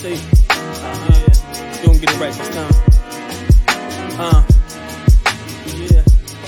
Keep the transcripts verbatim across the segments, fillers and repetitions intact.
state. Uh-huh. Yeah, you don't get it right this time. Uh, yeah.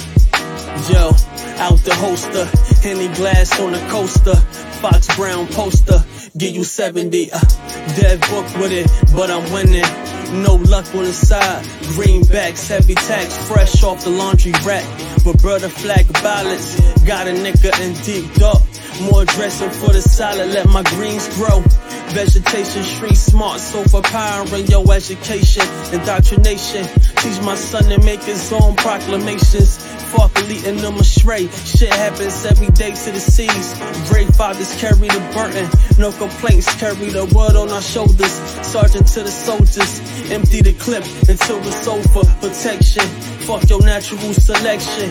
Yo, out the holster, Henny glass on the coaster, Fox Brown poster, give you seventy. Uh, dead book with it, but I'm winning. No luck on the side, greenbacks, heavy tax, fresh off the laundry rack. But brother flag ballots, got a nigga in deep dark. More dressing for the salad, let my greens grow. Vegetation, street smart, so for powering your education. Indoctrination, teach my son to make his own proclamations. Fuck leading them astray. Shit happens every day to the seas. Brave fathers carry the burden. No complaints, carry the wood on our shoulders. Sergeant to the soldiers, empty the clip until it's over. Protection, fuck your natural selection.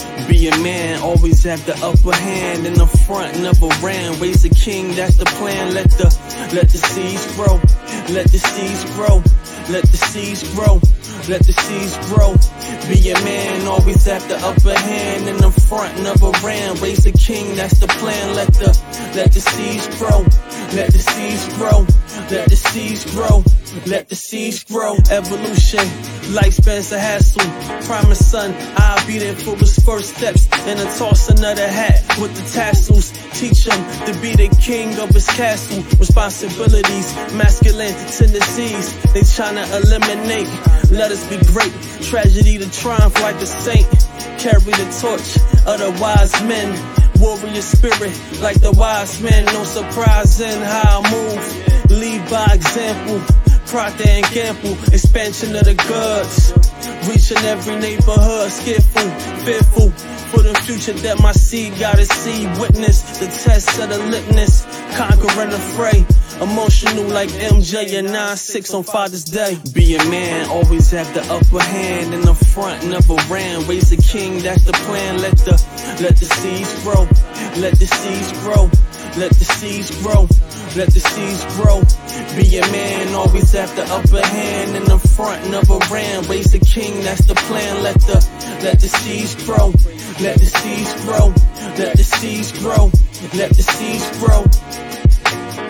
Be a man, always have the upper hand. In the front, never ran. Raise a king, that's the plan. Let the, let the seeds grow. Let the seeds grow. Let the seeds grow. Let the seeds grow. Be a man, always have the upper hand. In the front, never ran. Raise a king, that's the plan. Let the, let the seeds grow. Let the seeds grow. Let the seeds grow. Let the seeds grow. Evolution, lifespan's a hassle. Promise son, I'll be there for his first steps. And I toss another hat with the tassels. Teach him to be the king of his castle. Responsibilities, masculine tendencies, they tryna eliminate. Let us be great, tragedy to triumph like a saint. Carry the torch of the wise men. Warrior spirit like the wise men. No surprise in how I move. Lead by example. Procter and Gamble, expansion of the goods. Reaching every neighborhood, skillful, fearful for the future that my seed gotta see. Witness the test of the litness, conquering the fray. Emotional like M J and nine six on Father's Day. Be a man, always have the upper hand. In the front, never ran. Raise a king, that's the plan. Let the, let the seeds grow. Let the seeds grow. Let the seeds grow. Let the seeds grow. Be a man, always have the upper hand. In the front, never ran. Raise a king, that's the plan. Let the, let the seeds grow. Let the seeds grow. Let the seeds grow. Let the seeds grow.